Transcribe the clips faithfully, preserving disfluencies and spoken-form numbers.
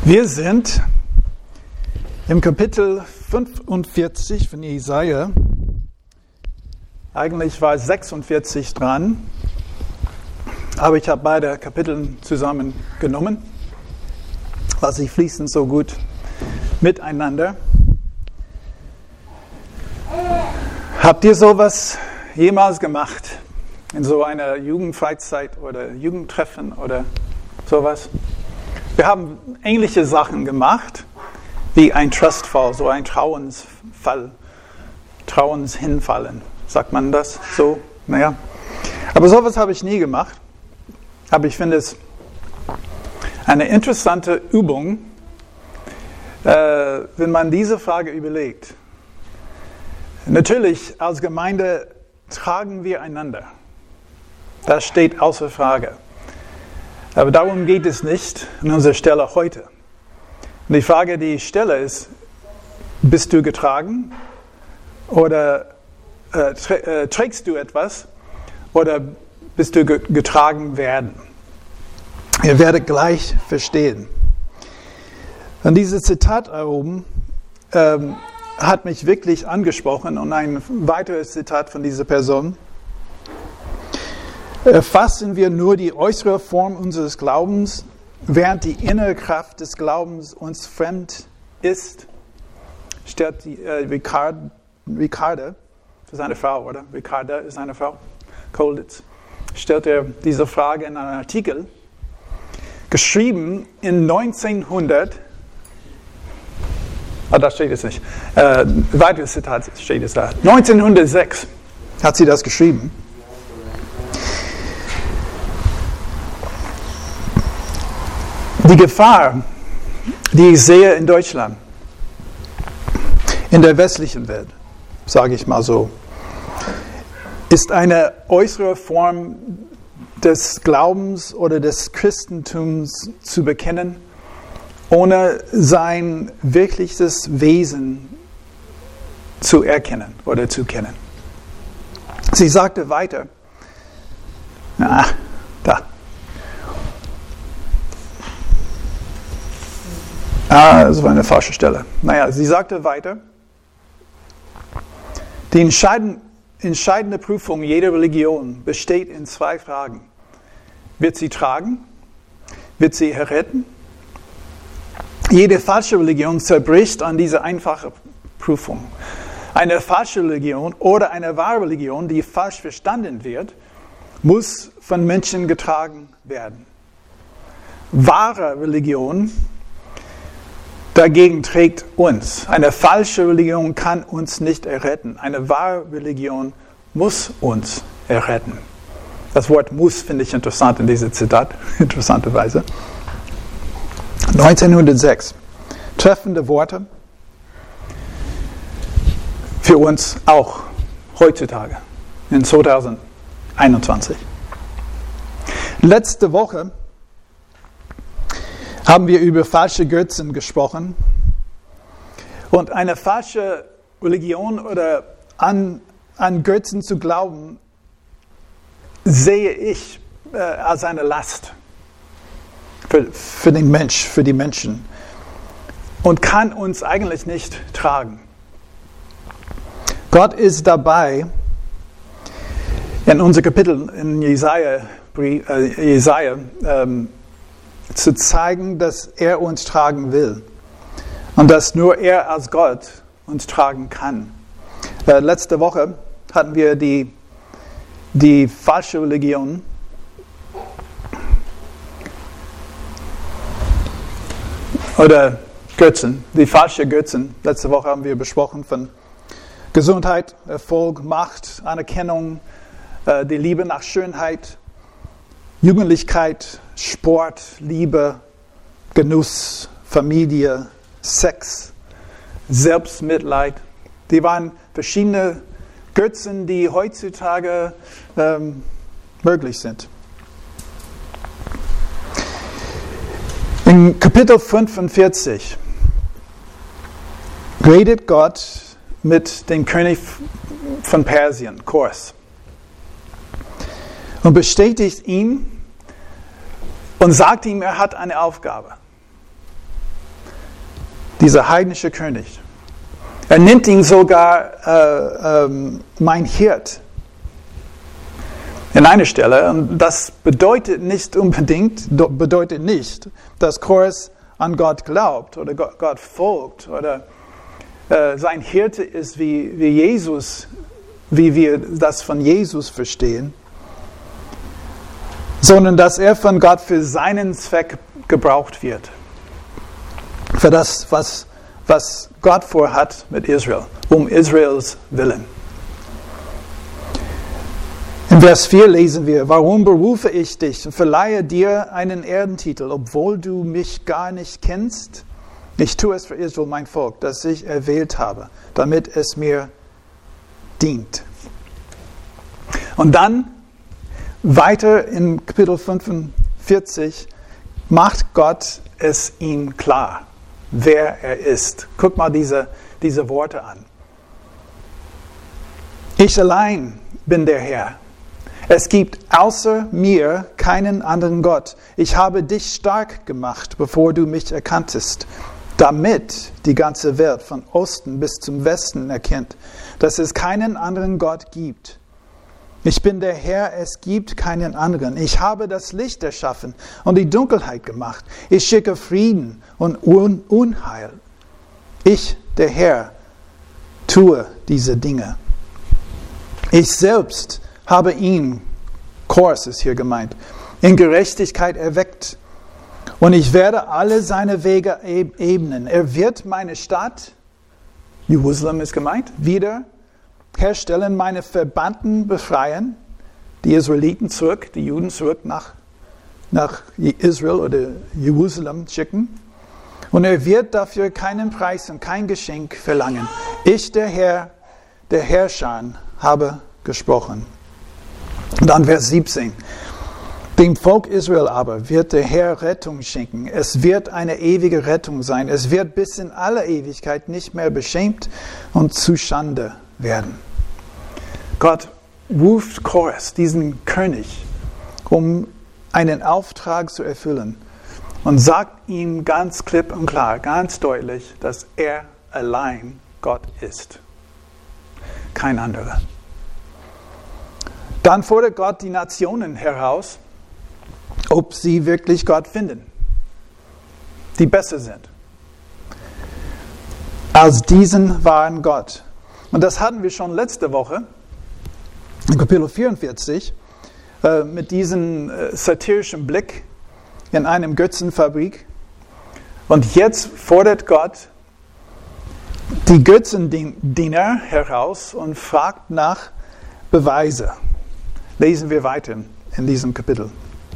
Wir sind im Kapitel fünfundvierzig von Jesaja. Eigentlich war sechsundvierzig dran, aber ich habe beide Kapitel zusammengenommen, weil sie fließen so gut miteinander. Habt ihr sowas jemals gemacht? In so einer Jugendfreizeit oder Jugendtreffen oder sowas? Wir haben ähnliche Sachen gemacht, wie ein Trustfall, so ein Trauensfall, Trauenshinfallen. Sagt man das so? Naja. Aber sowas habe ich nie gemacht. Aber ich finde es eine interessante Übung, äh, wenn man diese Frage überlegt. Natürlich, als Gemeinde tragen wir einander. Das steht außer Frage. Aber darum geht es nicht an unserer Stelle heute. Und die Frage, die ich stelle, ist, bist du getragen? Oder äh, trä- äh, trägst du etwas? Oder bist du ge- getragen werden? Ihr werdet gleich verstehen. Und dieses Zitat da oben ähm, hat mich wirklich angesprochen. Und ein weiteres Zitat von dieser Person. Erfassen wir nur die äußere Form unseres Glaubens, während die innere Kraft des Glaubens uns fremd ist? Stellt die, äh, Ricard, Ricarda, das ist eine Frau, oder? Ricarda ist eine Frau, Kolditz, stellt er diese Frage in einem Artikel, geschrieben in neunzehnhundert, ah, da steht es nicht, äh, weiteres Zitat steht es da, neunzehnhundertsechs hat sie das geschrieben. Die Gefahr, die ich sehe in Deutschland, in der westlichen Welt, sage ich mal so, ist eine äußere Form des Glaubens oder des Christentums zu bekennen, ohne sein wirkliches Wesen zu erkennen oder zu kennen. Sie sagte weiter, na, da. Ah, das war eine falsche Stelle. Naja, sie sagte weiter, die entscheidende, entscheidende Prüfung jeder Religion besteht in zwei Fragen. Wird sie tragen? Wird sie erretten? Jede falsche Religion zerbricht an diese einfache Prüfung. Eine falsche Religion oder eine wahre Religion, die falsch verstanden wird, muss von Menschen getragen werden. Wahre Religion dagegen trägt uns. Eine falsche Religion kann uns nicht erretten. Eine wahre Religion muss uns erretten. Das Wort muss finde ich interessant in diesem Zitat, interessanterweise. neunzehnhundertsechs. Treffende Worte für uns auch heutzutage, in zweitausendeinundzwanzig. Letzte Woche haben wir über falsche Götzen gesprochen. Und eine falsche Religion oder an, an Götzen zu glauben, sehe ich äh, als eine Last für, für den Mensch, für die Menschen. Und kann uns eigentlich nicht tragen. Gott ist dabei, in unser Kapitel in Jesaja, äh, Jesaja ähm, zu zeigen, dass er uns tragen will und dass nur er als Gott uns tragen kann. Äh, letzte Woche hatten wir die, die falsche Religion oder Götzen, die falsche Götzen. Letzte Woche haben wir besprochen von Gesundheit, Erfolg, Macht, Anerkennung, äh, die Liebe nach Schönheit, Jugendlichkeit, Sport, Liebe, Genuss, Familie, Sex, Selbstmitleid. Die waren verschiedene Götzen, die heutzutage ähm, möglich sind. In Kapitel fünfundvierzig redet Gott mit dem König von Persien, Kores, und bestätigt ihn und sagt ihm, er hat eine Aufgabe. dieser heidnische König. Er nennt ihn sogar äh, ähm, mein Hirt. In einer Stelle, und das bedeutet nicht unbedingt, bedeutet nicht, dass Kores an Gott glaubt oder Gott, Gott folgt oder äh, sein Hirte ist wie, wie Jesus, wie wir das von Jesus verstehen, sondern dass er von Gott für seinen Zweck gebraucht wird. Für das, was, was Gott vorhat mit Israel, um Israels Willen. In Vers vier lesen wir, warum berufe ich dich und verleihe dir einen Ehrentitel, obwohl du mich gar nicht kennst? Ich tue es für Israel, mein Volk, das ich erwählt habe, damit es mir dient. Und dann, weiter in Kapitel fünfundvierzig, macht Gott es ihm klar, wer er ist. Guck mal diese, diese Worte an. Ich allein bin der Herr. Es gibt außer mir keinen anderen Gott. Ich habe dich stark gemacht, bevor du mich erkanntest, damit die ganze Welt von Osten bis zum Westen erkennt, dass es keinen anderen Gott gibt. Ich bin der Herr, es gibt keinen anderen. Ich habe das Licht erschaffen und die Dunkelheit gemacht. Ich schicke Frieden und Un- Unheil. Ich, der Herr, tue diese Dinge. Ich selbst habe ihn, Kores ist hier gemeint, in Gerechtigkeit erweckt. Und ich werde alle seine Wege ebnen. Er wird meine Stadt, Jerusalem ist gemeint, wieder herstellen, meine Verbannten befreien, die Israeliten zurück, die Juden zurück nach, nach Israel oder Jerusalem schicken. Und er wird dafür keinen Preis und kein Geschenk verlangen. Ich, der Herr, der Herrscher, habe gesprochen. Und dann Vers siebzehn. Dem Volk Israel aber wird der Herr Rettung schenken. Es wird eine ewige Rettung sein. Es wird bis in alle Ewigkeit nicht mehr beschämt und zu Schande werden. Gott ruft Kores, diesen König, um einen Auftrag zu erfüllen und sagt ihm ganz klipp und klar, ganz deutlich, dass er allein Gott ist. Kein anderer. Dann fordert Gott die Nationen heraus, ob sie wirklich Gott finden, die besser sind als diesen wahren Gott. Und das hatten wir schon letzte Woche, in Kapitel vierundvierzig, äh, mit diesem äh, satirischen Blick in einem Götzenfabrik. Und jetzt fordert Gott die Götzendiener heraus und fragt nach Beweise. Lesen wir weiter in diesem Kapitel.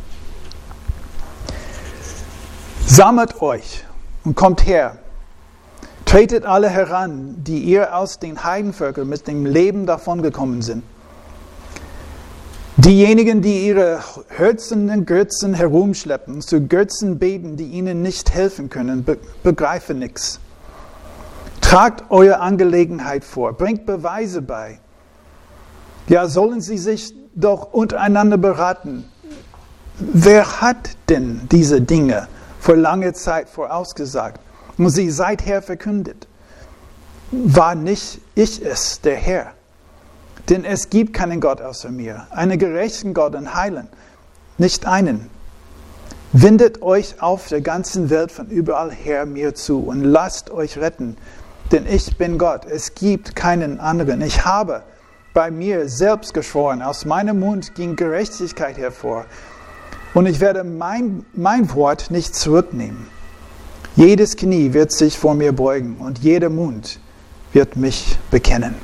Sammelt euch und kommt her. Tretet alle heran, die ihr aus den Heidenvölkern mit dem Leben davongekommen sind. Diejenigen, die ihre hölzernen Götzen herumschleppen, zu Götzen beten, die ihnen nicht helfen können, be- begreifen nichts. Tragt eure Angelegenheit vor, bringt Beweise bei. Ja, sollen sie sich doch untereinander beraten. Wer hat denn diese Dinge vor langer Zeit vorausgesagt und sie seither verkündet? War nicht ich es, der Herr? Denn es gibt keinen Gott außer mir, einen gerechten Gott und Heiland, nicht einen. Wendet euch auf der ganzen Welt von überall her mir zu und lasst euch retten, denn ich bin Gott, es gibt keinen anderen. Ich habe bei mir selbst geschworen, aus meinem Mund ging Gerechtigkeit hervor und ich werde mein, mein Wort nicht zurücknehmen. Jedes Knie wird sich vor mir beugen und jeder Mund wird mich bekennen.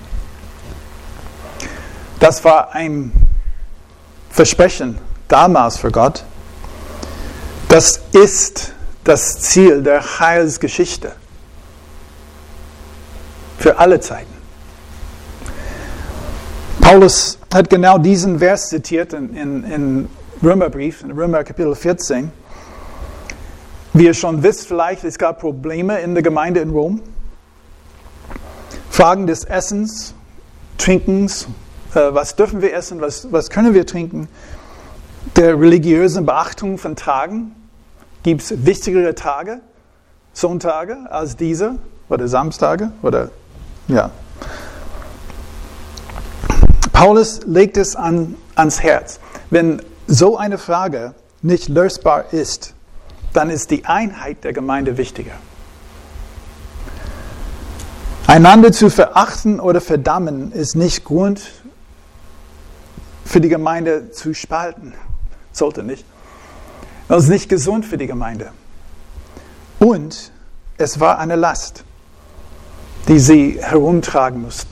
Das war ein Versprechen damals für Gott. Das ist das Ziel der Heilsgeschichte für alle Zeiten. Paulus hat genau diesen Vers zitiert in, in, in Römerbrief, in Römer Kapitel vierzehn. Wie ihr schon wisst vielleicht, es gab Probleme in der Gemeinde in Rom. Fragen des Essens, Trinkens, äh, was dürfen wir essen, was, was können wir trinken, der religiösen Beachtung von Tagen. Gibt es wichtigere Tage? Sonntage als diese oder Samstage oder ja. Paulus legt es an, ans Herz. Wenn so eine Frage nicht lösbar ist, dann ist die Einheit der Gemeinde wichtiger. Einander zu verachten oder verdammen ist nicht Grund für die Gemeinde zu spalten. Sollte nicht. Das ist nicht gesund für die Gemeinde. Und es war eine Last, die sie herumtragen mussten.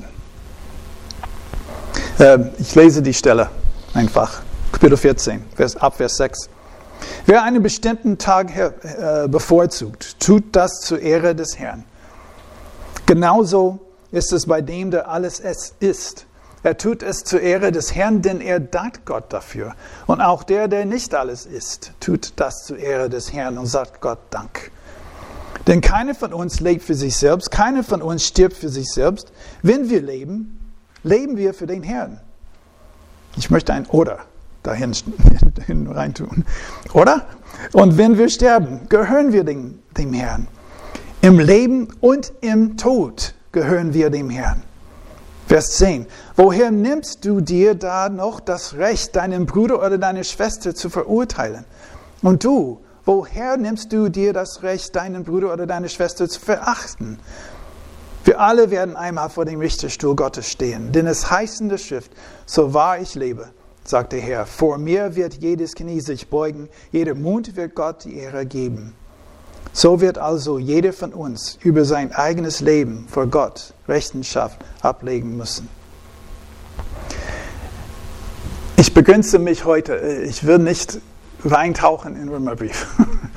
Äh, ich lese die Stelle einfach. Kapitel vierzehn, Vers, ab Vers sechs. Wer einen bestimmten Tag äh, bevorzugt, tut das zur Ehre des Herrn. Genauso ist es bei dem, der alles es ist. Er tut es zur Ehre des Herrn, denn er dankt Gott dafür. Und auch der, der nicht alles ist, tut das zur Ehre des Herrn und sagt Gott Dank. Denn keiner von uns lebt für sich selbst, keiner von uns stirbt für sich selbst. Wenn wir leben, leben wir für den Herrn. Ich möchte ein Oder dahin reintun. Oder? Und wenn wir sterben, gehören wir dem, dem Herrn. Im Leben und im Tod gehören wir dem Herrn. Vers zehn. Woher nimmst du dir da noch das Recht, deinen Bruder oder deine Schwester zu verurteilen? Und du, woher nimmst du dir das Recht, deinen Bruder oder deine Schwester zu verachten? Wir alle werden einmal vor dem Richterstuhl Gottes stehen. Denn es heißt in der Schrift, so wahr ich lebe, sagt der Herr, vor mir wird jedes Knie sich beugen, jeder Mund wird Gott die Ehre geben. So wird also jeder von uns über sein eigenes Leben vor Gott Rechenschaft ablegen müssen. Ich begrenze mich heute, ich will nicht reintauchen in den Römerbrief.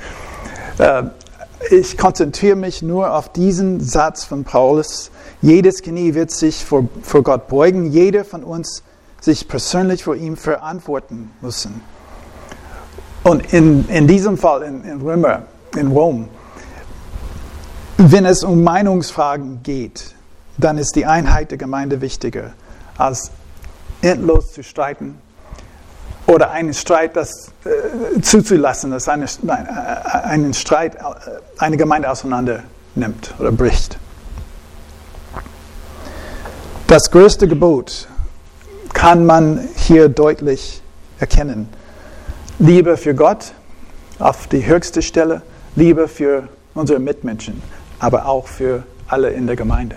Ich konzentriere mich nur auf diesen Satz von Paulus. Jedes Knie wird sich vor, vor Gott beugen, jeder von uns sich persönlich vor ihm verantworten müssen. Und in, in diesem Fall in, in Römer, in Rom, wenn es um Meinungsfragen geht, dann ist die Einheit der Gemeinde wichtiger, als endlos zu streiten oder einen Streit das, äh, zuzulassen, dass eine, nein, äh, einen Streit äh, eine Gemeinde auseinander nimmt oder bricht. Das größte Gebot kann man hier deutlich erkennen. Liebe für Gott auf die höchste Stelle, Liebe für unsere Mitmenschen, aber auch für alle in der Gemeinde.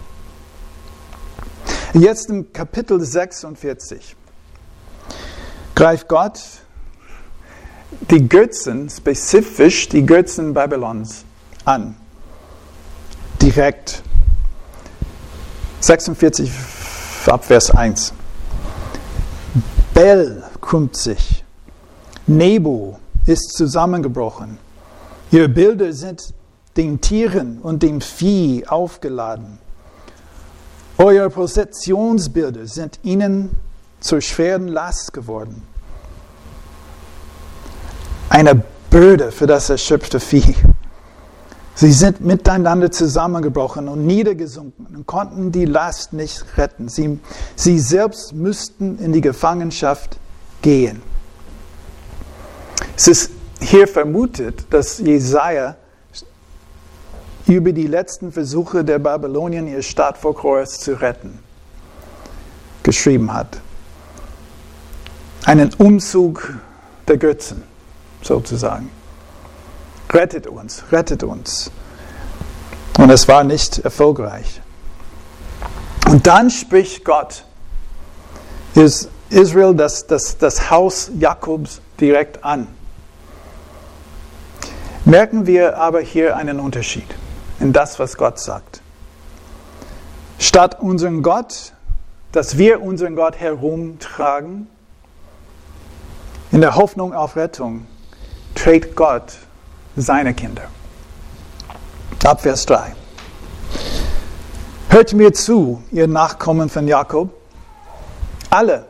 Jetzt im Kapitel sechsundvierzig greift Gott die Götzen, spezifisch die Götzen Babylons an. Direkt. sechsundvierzig ab Vers eins. Bel krümmt sich. Nebo ist zusammengebrochen. Ihre Bilder sind den Tieren und dem Vieh aufgeladen. Eure Prozessionsbilder sind ihnen zur schweren Last geworden. Eine Bürde für das erschöpfte Vieh. Sie sind miteinander zusammengebrochen und niedergesunken und konnten die Last nicht retten. Sie, sie selbst müssten in die Gefangenschaft gehen. Es ist hier vermutet, dass Jesaja über die letzten Versuche der Babylonier, ihre Stadt vor Chores zu retten, geschrieben hat. Einen Umzug der Götzen, sozusagen. Rettet uns, rettet uns. Und es war nicht erfolgreich. Und dann spricht Gott Israel, das, das, das Haus Jakobs, direkt an. Merken wir aber hier einen Unterschied in das, was Gott sagt. Statt unseren Gott, dass wir unseren Gott herumtragen, in der Hoffnung auf Rettung, trägt Gott seine Kinder. Ab Vers drei. Hört mir zu, ihr Nachkommen von Jakob, alle.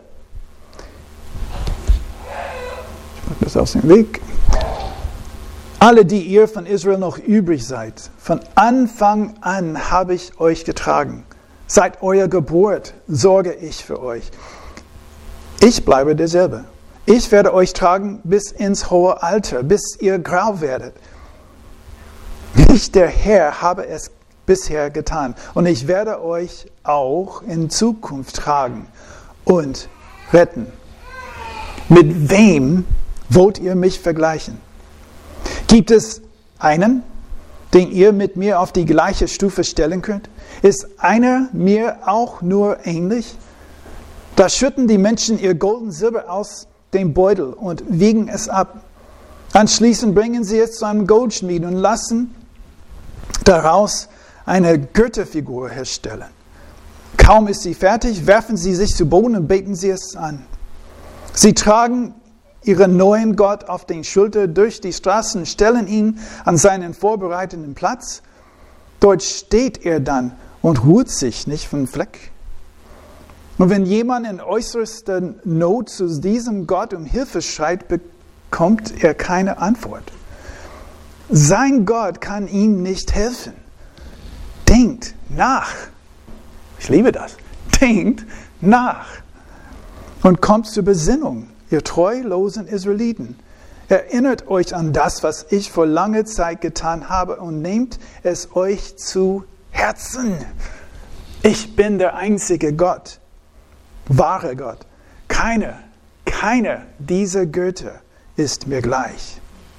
Ich mache das aus dem Weg. Alle, die ihr von Israel noch übrig seid, von Anfang an habe ich euch getragen. Seit eurer Geburt sorge ich für euch. Ich bleibe derselbe. Ich werde euch tragen bis ins hohe Alter, bis ihr grau werdet. Ich, der Herr, habe es bisher getan. Und ich werde euch auch in Zukunft tragen und retten. Mit wem wollt ihr mich vergleichen? Gibt es einen, den ihr mit mir auf die gleiche Stufe stellen könnt? Ist einer mir auch nur ähnlich? Da schütten die Menschen ihr Gold und Silber aus dem Beutel und wiegen es ab. Anschließend bringen sie es zu einem Goldschmied und lassen daraus eine Götterfigur herstellen. Kaum ist sie fertig, werfen sie sich zu Boden und beten sie es an. Sie tragen ihren neuen Gott auf den Schultern durch die Straßen, stellen ihn an seinen vorbereiteten Platz. Dort steht er dann und ruht sich nicht vom Fleck. Und wenn jemand in äußerster Not zu diesem Gott um Hilfe schreit, bekommt er keine Antwort. Sein Gott kann ihm nicht helfen. Denkt nach. Ich liebe das. Denkt nach. Und kommt zur Besinnung, ihr treulosen Israeliten. Erinnert euch an das, was ich vor langer Zeit getan habe und nehmt es euch zu Herzen. Ich bin der einzige Gott, wahre Gott. Keiner, keiner dieser Götter ist mir gleich.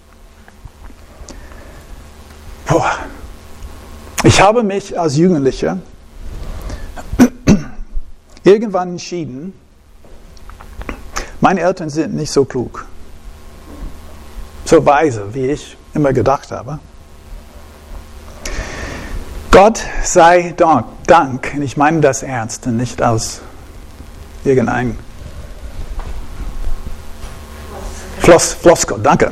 Boah. Ich habe mich als Jugendlicher irgendwann entschieden, meine Eltern sind nicht so klug, so weise, wie ich immer gedacht habe. Gott sei Dank, Dank, und ich meine das ernst, und nicht als irgendein Floss, Floskel, danke.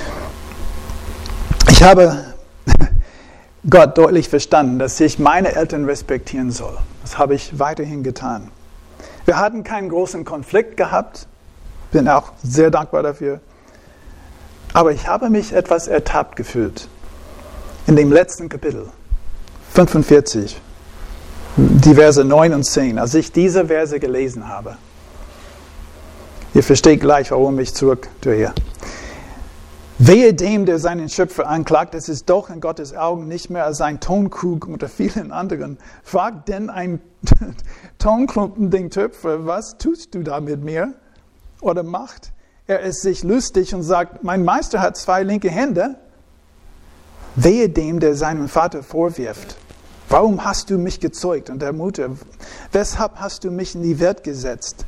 Ich habe Gott deutlich verstanden, dass ich meine Eltern respektieren soll. Das habe ich weiterhin getan. Wir hatten keinen großen Konflikt gehabt, bin auch sehr dankbar dafür. Aber ich habe mich etwas ertappt gefühlt. In dem letzten Kapitel, fünfundvierzig, die Verse neun und zehn, als ich diese Verse gelesen habe. Ihr versteht gleich, warum ich zurückdrehe. Wehe dem, der seinen Schöpfer anklagt, es ist doch in Gottes Augen nicht mehr als ein Tonkrug unter vielen anderen. Fragt denn ein Tonklumpen den Töpfer, was tust du da mit mir? Oder macht er es sich lustig und sagt, mein Meister hat zwei linke Hände? Wehe dem, der seinem Vater vorwirft, warum hast du mich gezeugt? Und der Mutter, weshalb hast du mich in die Welt gesetzt?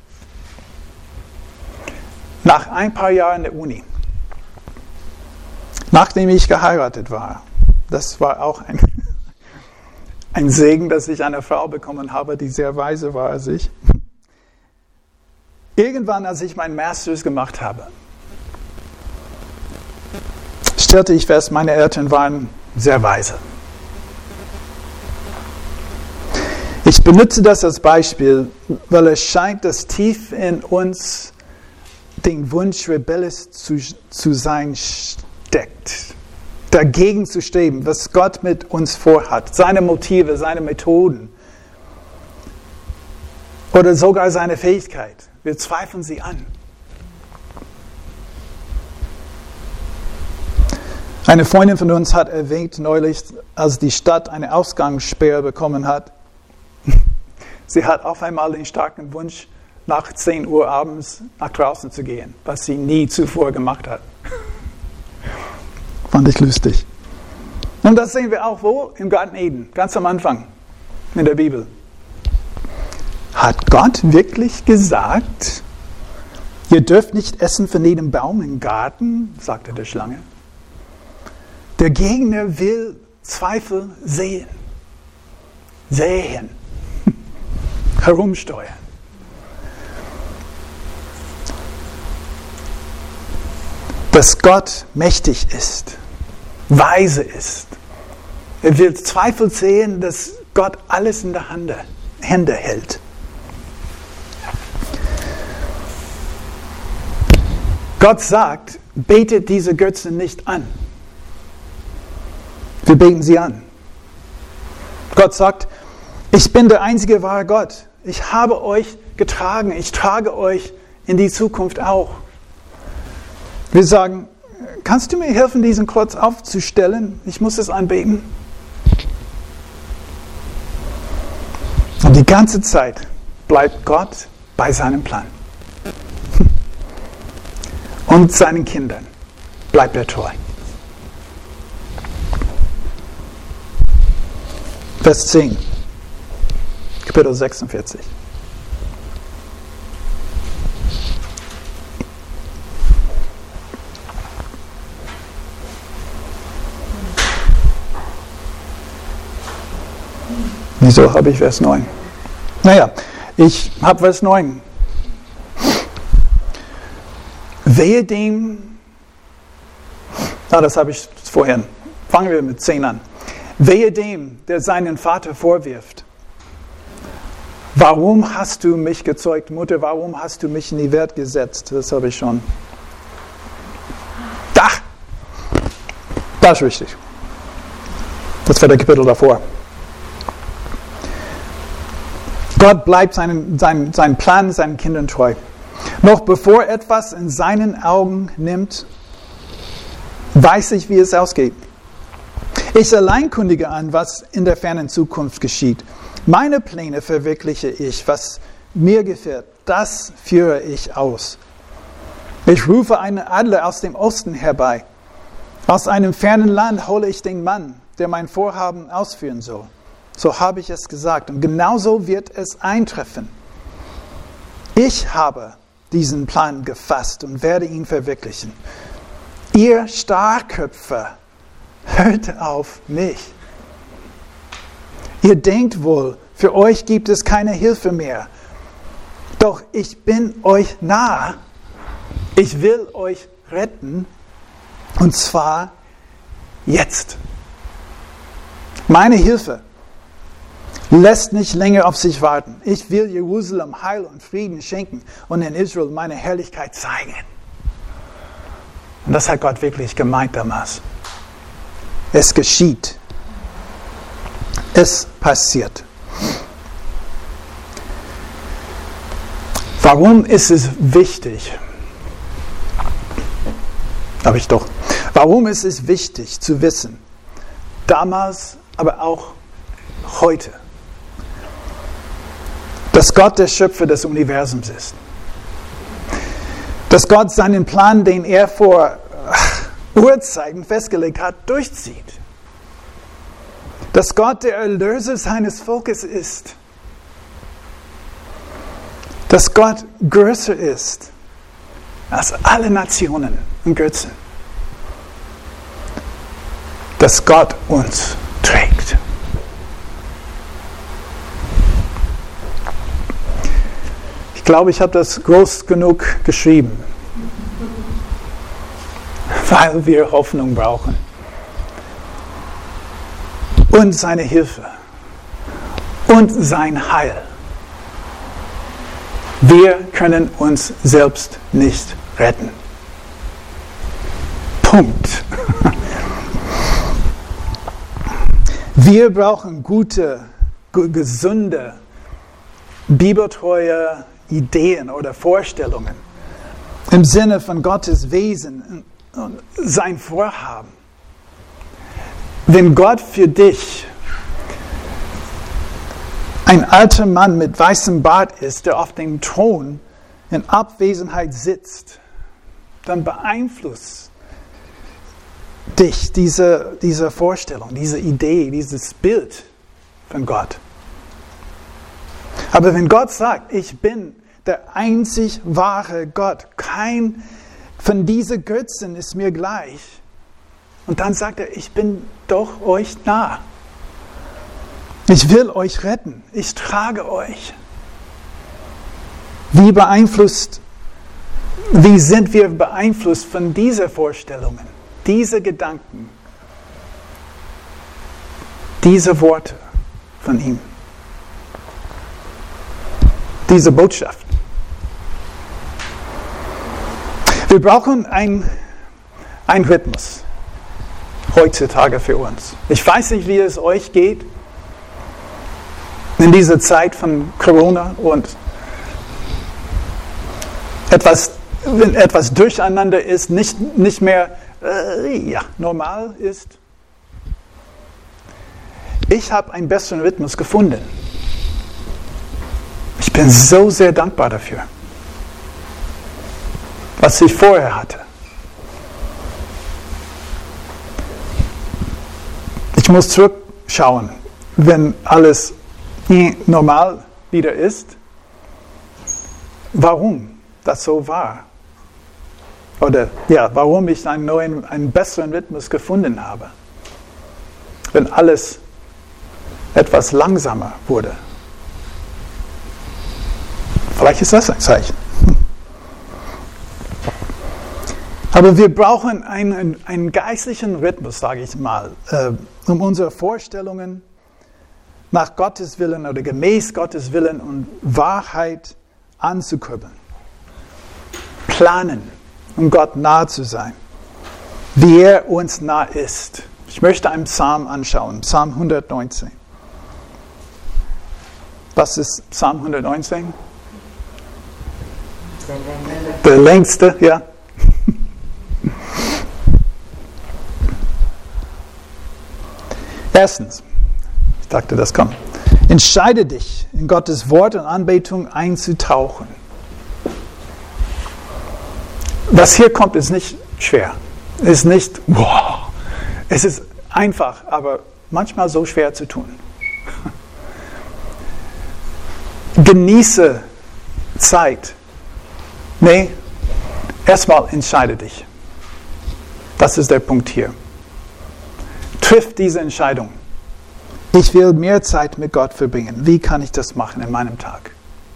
Nach ein paar Jahren der Uni, nachdem ich geheiratet war, das war auch ein, ein Segen, dass ich eine Frau bekommen habe, die sehr weise war als ich. Irgendwann, als ich meinen Masters gemacht habe, stellte ich fest, meine Eltern waren sehr weise. Ich benutze das als Beispiel, weil es scheint, dass tief in uns den Wunsch, rebellisch zu, zu sein, steckt. Dagegen zu streben, was Gott mit uns vorhat. Seine Motive, seine Methoden. Oder sogar seine Fähigkeit. Wir zweifeln sie an. Eine Freundin von uns hat erwähnt neulich, als die Stadt eine Ausgangssperre bekommen hat, sie hat auf einmal den starken Wunsch, nach zehn Uhr abends nach draußen zu gehen, was sie nie zuvor gemacht hat. Fand ich lustig. Und das sehen wir auch wo? Im Garten Eden, ganz am Anfang in der Bibel. Hat Gott wirklich gesagt, ihr dürft nicht essen von jedem Baum im Garten, sagte der Schlange. Der Gegner will Zweifel sehen. Sehen. Herumsteuern. Dass Gott mächtig ist, weise ist. Er will Zweifel sehen, dass Gott alles in der Hand, Hände hält. Gott sagt, betet diese Götzen nicht an. Wir beten sie an. Gott sagt, ich bin der einzige wahre Gott. Ich habe euch getragen. Ich trage euch in die Zukunft auch. Wir sagen, kannst du mir helfen, diesen Kreuz aufzustellen? Ich muss es anbeten. Und die ganze Zeit bleibt Gott bei seinem Plan. Und seinen Kindern bleibt er treu. Vers zehn, Kapitel sechsundvierzig. Wieso habe ich Vers neun? Naja, ich habe Vers neun. Wehe dem, ah, das habe ich vorhin. Fangen wir mit zehn an. Wehe dem, der seinen Vater vorwirft. Warum hast du mich gezeugt, Mutter? Warum hast du mich in die Welt gesetzt? Das habe ich schon. Da! Das ist richtig. Das war der Kapitel davor. Gott bleibt seinen, seinen, seinen Plan, seinen Kindern treu. Noch bevor etwas in seinen Augen nimmt, weiß ich, wie es ausgeht. Ich allein kündige an, was in der fernen Zukunft geschieht. Meine Pläne verwirkliche ich, was mir gefällt, das führe ich aus. Ich rufe einen Adler aus dem Osten herbei. Aus einem fernen Land hole ich den Mann, der mein Vorhaben ausführen soll. So habe ich es gesagt und genauso wird es eintreffen. Ich habe diesen Plan gefasst und werde ihn verwirklichen. Ihr Starrköpfe, hört auf mich. Ihr denkt wohl, für euch gibt es keine Hilfe mehr. Doch ich bin euch nah. Ich will euch retten. Und zwar jetzt. Meine Hilfe lässt nicht länger auf sich warten. Ich will Jerusalem Heil und Frieden schenken und in Israel meine Herrlichkeit zeigen. Und das hat Gott wirklich gemeint damals. Es geschieht. Es passiert. Warum ist es wichtig? Habe ich doch. Warum ist es wichtig zu wissen, damals, aber auch heute, dass Gott der Schöpfer des Universums ist? Dass Gott seinen Plan, den er vor Urzeiten festgelegt hat, durchzieht. Dass Gott der Erlöser seines Volkes ist. Dass Gott größer ist als alle Nationen und Götzen. Dass Gott uns trägt. Ich glaube, ich habe das groß genug geschrieben, weil wir Hoffnung brauchen. Und seine Hilfe. Und sein Heil. Wir können uns selbst nicht retten. Punkt. Wir brauchen gute, gesunde, bibeltreue Ideen oder Vorstellungen im Sinne von Gottes Wesen und sein Vorhaben. Wenn Gott für dich ein alter Mann mit weißem Bart ist, der auf dem Thron in Abwesenheit sitzt, dann beeinflusst dich diese, diese Vorstellung, diese Idee, dieses Bild von Gott. Aber wenn Gott sagt, ich bin der einzig wahre Gott, kein von diesen Götzen ist mir gleich, und dann sagt er, ich bin doch euch nah. Ich will euch retten. Ich trage euch. Wie beeinflusst, wie sind wir beeinflusst von diesen Vorstellungen, diese Gedanken, diese Worte von ihm, diese Botschaft? Wir brauchen ein, ein Rhythmus heutzutage für uns. Ich weiß nicht, wie es euch geht in dieser Zeit von Corona und etwas, wenn etwas durcheinander ist, nicht, nicht mehr äh, ja, normal ist. Ich habe einen besseren Rhythmus gefunden. Ich bin so sehr dankbar dafür, was ich vorher hatte. Ich muss zurückschauen, wenn alles normal wieder ist, warum das so war. Oder ja, warum ich einen neuen, einen besseren Rhythmus gefunden habe. Wenn alles etwas langsamer wurde. Vielleicht ist das ein Zeichen. Aber wir brauchen einen, einen geistlichen Rhythmus, sage ich mal, äh, um unsere Vorstellungen nach Gottes Willen oder gemäß Gottes Willen und Wahrheit anzukurbeln. Planen, um Gott nahe zu sein, wie er uns nah ist. Ich möchte einen Psalm anschauen, Psalm hundertneunzehn. Was ist Psalm hundertneunzehn? Der längste, ja. Erstens, ich dachte, das kommt. Entscheide dich, in Gottes Wort und Anbetung einzutauchen. Was hier kommt, ist nicht schwer. Ist nicht, wow. Es ist einfach, aber manchmal so schwer zu tun. Genieße Zeit. Nee, erstmal entscheide dich. Das ist der Punkt hier. Triff diese Entscheidung. Ich will mehr Zeit mit Gott verbringen. Wie kann ich das machen in meinem Tag?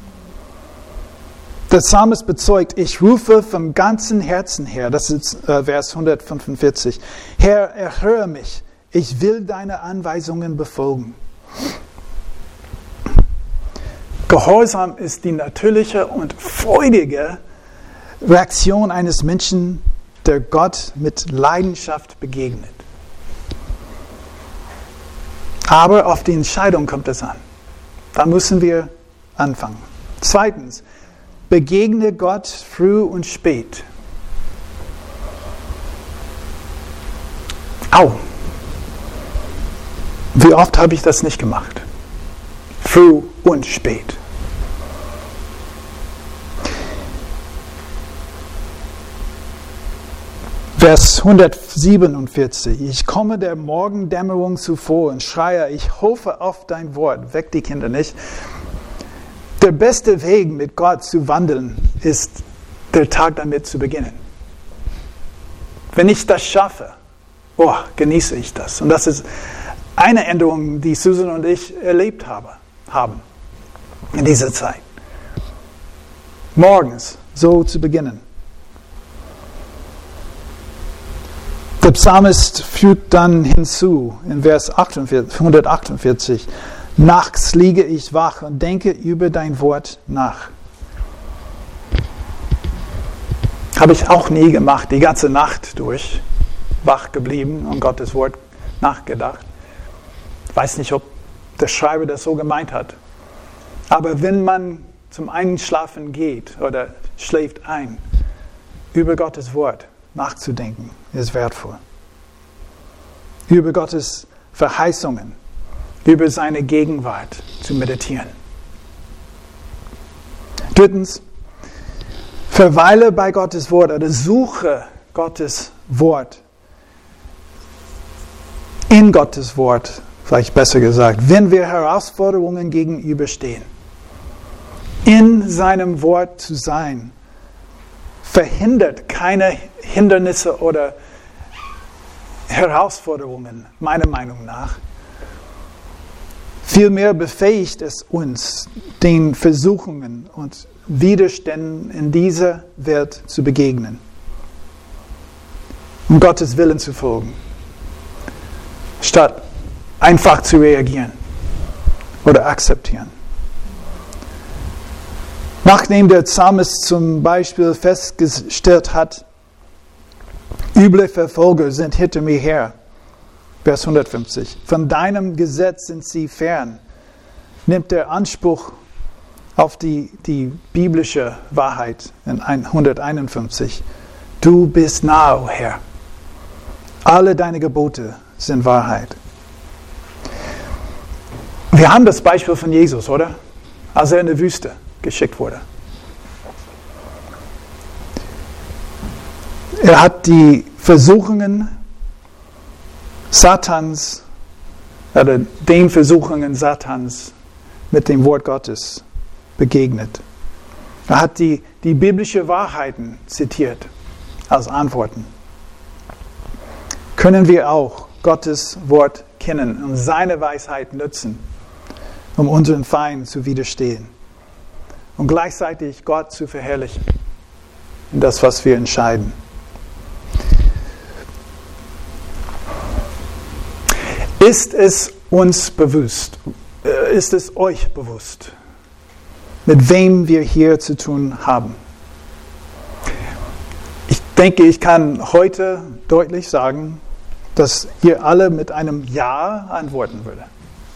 Der Psalmist bezeugt, ich rufe vom ganzen Herzen her. Das ist äh, Vers hundertfünfundvierzig. Herr, erhöre mich. Ich will deine Anweisungen befolgen. Gehorsam ist die natürliche und freudige Reaktion eines Menschen, der Gott mit Leidenschaft begegnet. Aber auf die Entscheidung kommt es an. Da müssen wir anfangen. Zweitens, begegne Gott früh und spät. Au! Wie oft habe ich das nicht gemacht? Früh und spät. Vers hundertsiebenundvierzig. Ich komme der Morgendämmerung zuvor und schreie, ich hoffe auf dein Wort. Weck die Kinder nicht. Der beste Weg, mit Gott zu wandeln, ist, der Tag damit zu beginnen. Wenn ich das schaffe, oh, genieße ich das. Und das ist eine Änderung, die Susan und ich erlebt habe, haben in dieser Zeit. Morgens so zu beginnen. Der Psalmist fügt dann hinzu, in Vers hundertachtundvierzig, nachts liege ich wach und denke über dein Wort nach. Habe ich auch nie gemacht, die ganze Nacht durch, wach geblieben und Gottes Wort nachgedacht. Ich weiß nicht, ob der Schreiber das so gemeint hat. Aber wenn man zum Einschlafen geht oder schläft ein, über Gottes Wort nachzudenken, ist wertvoll. Über Gottes Verheißungen, über seine Gegenwart zu meditieren. Drittens, verweile bei Gottes Wort oder suche Gottes Wort. In Gottes Wort, vielleicht besser gesagt, wenn wir Herausforderungen gegenüberstehen. In seinem Wort zu sein, verhindert keine Hindernisse oder Herausforderungen, meiner Meinung nach. Vielmehr befähigt es uns, den Versuchungen und Widerständen in dieser Welt zu begegnen, um Gottes Willen zu folgen, statt einfach zu reagieren oder akzeptieren. Nachdem der Psalmist zum Beispiel festgestellt hat, üble Verfolger sind hinter mir her, Vers hundertfünfzig, von deinem Gesetz sind sie fern, nimmt er Anspruch auf die, die biblische Wahrheit in hunderteinundfünfzig. Du bist nah, o Herr. Alle deine Gebote sind Wahrheit. Wir haben das Beispiel von Jesus, oder? Als er in die Wüste geschickt wurde. Er hat die Versuchungen Satans, oder den Versuchungen Satans mit dem Wort Gottes begegnet. Er hat die, die biblischen Wahrheiten zitiert als Antworten. Können wir auch Gottes Wort kennen und seine Weisheit nutzen, um unseren Feinden zu widerstehen und gleichzeitig Gott zu verherrlichen in das, was wir entscheiden. Ist es uns bewusst, ist es euch bewusst, mit wem wir hier zu tun haben? Ich denke, ich kann heute deutlich sagen, dass ihr alle mit einem Ja antworten würdet.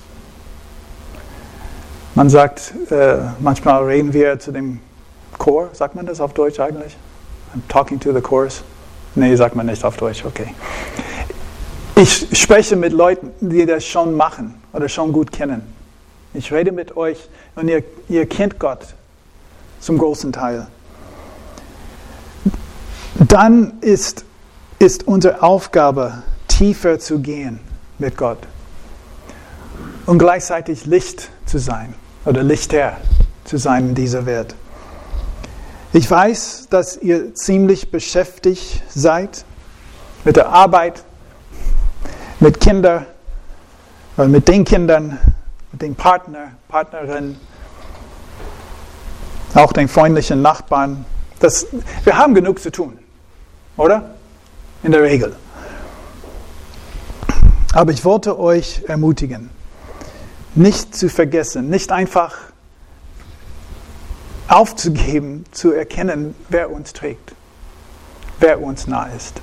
Man sagt, äh, manchmal reden wir zu dem Chor, sagt man das auf Deutsch eigentlich? I'm talking to the chorus. Nee, sagt man nicht auf Deutsch, okay. Ich spreche mit Leuten, die das schon machen oder schon gut kennen. Ich rede mit euch und ihr, ihr kennt Gott zum großen Teil. Dann ist, ist unsere Aufgabe, tiefer zu gehen mit Gott und gleichzeitig Licht zu sein oder Lichter zu sein in dieser Welt. Ich weiß, dass ihr ziemlich beschäftigt seid mit der Arbeit, mit Kindern, mit den Kindern, mit den Partner, Partnerinnen, auch den freundlichen Nachbarn. Das, wir haben genug zu tun, oder? In der Regel. Aber ich wollte euch ermutigen, nicht zu vergessen, nicht einfach aufzugeben, zu erkennen, wer uns trägt, wer uns nah ist.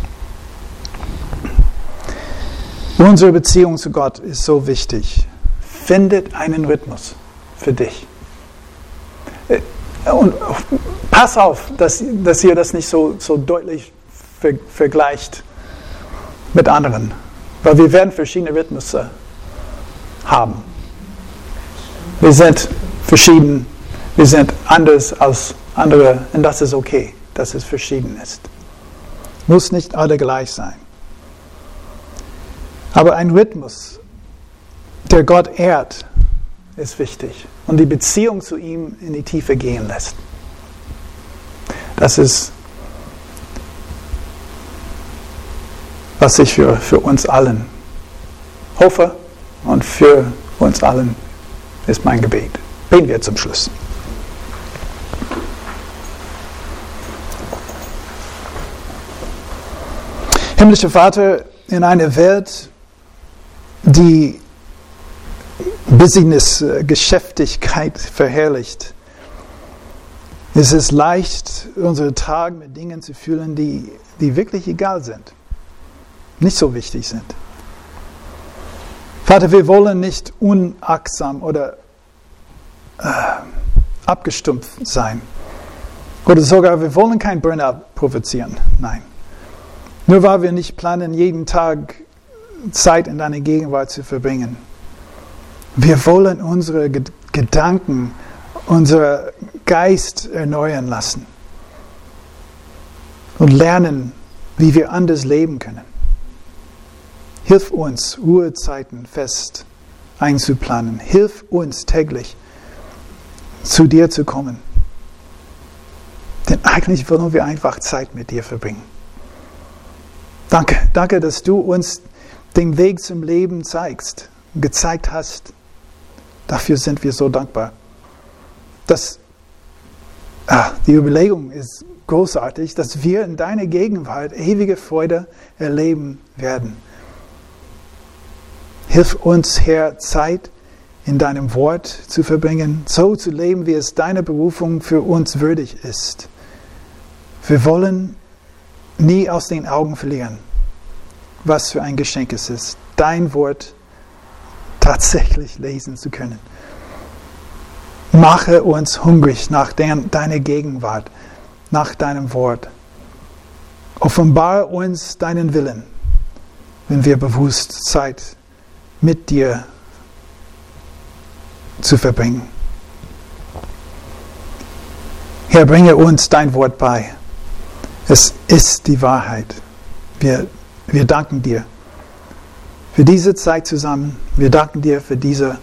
Unsere Beziehung zu Gott ist so wichtig. Findet einen Rhythmus für dich. Und pass auf, dass, dass ihr das nicht so, so deutlich ver, vergleicht mit anderen. Weil wir werden verschiedene Rhythmusse haben. Wir sind verschieden, wir sind anders als andere und das ist okay, dass es verschieden ist. Muss nicht alle gleich sein. Aber ein Rhythmus, der Gott ehrt, ist wichtig und die Beziehung zu ihm in die Tiefe gehen lässt. Das ist, was ich für, für uns allen hoffe und für uns allen ist mein Gebet. Beten wir zum Schluss. Himmlischer Vater, in einer Welt, die Business, Geschäftigkeit verherrlicht, ist es leicht, unsere Tage mit Dingen zu füllen, die, die wirklich egal sind, nicht so wichtig sind. Vater, wir wollen nicht unachtsam oder äh, abgestumpft sein. Oder sogar, wir wollen kein Burnout provozieren. Nein. Nur weil wir nicht planen, jeden Tag Zeit in deiner Gegenwart zu verbringen. Wir wollen unsere G- Gedanken, unseren Geist erneuern lassen und lernen, wie wir anders leben können. Hilf uns, Ruhezeiten fest einzuplanen. Hilf uns täglich, zu dir zu kommen. Denn eigentlich wollen wir einfach Zeit mit dir verbringen. Danke, danke, dass du uns den Weg zum Leben zeigst, gezeigt hast. Dafür sind wir so dankbar. Das, ah, die Überlegung ist großartig, dass wir in deiner Gegenwart ewige Freude erleben werden. Hilf uns, Herr, Zeit in deinem Wort zu verbringen, so zu leben, wie es deine Berufung für uns würdig ist. Wir wollen nie aus den Augen verlieren, was für ein Geschenk es ist, dein Wort tatsächlich lesen zu können. Mache uns hungrig nach deiner Gegenwart, nach deinem Wort. Offenbare uns deinen Willen wenn wir bewusst Zeit mit dir zu verbringen. Herr, bringe uns dein Wort bei. Es ist die Wahrheit. Wir, wir danken dir für diese Zeit zusammen. Wir danken dir für diese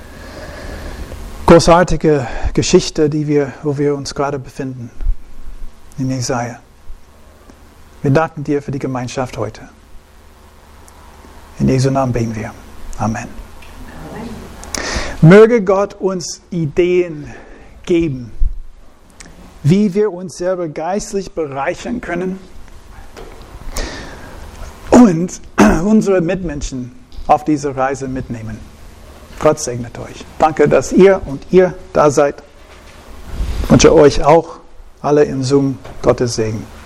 großartige Geschichte, die wir, wo wir uns gerade befinden, in Jesaja. Wir danken dir für die Gemeinschaft heute. In Jesu Namen beten wir. Amen. Amen. Möge Gott uns Ideen geben, wie wir uns selber geistlich bereichern können und unsere Mitmenschen auf diese Reise mitnehmen. Gott segnet euch. Danke, dass ihr und ihr da seid. Ich wünsche euch auch alle im Zoom Gottes Segen.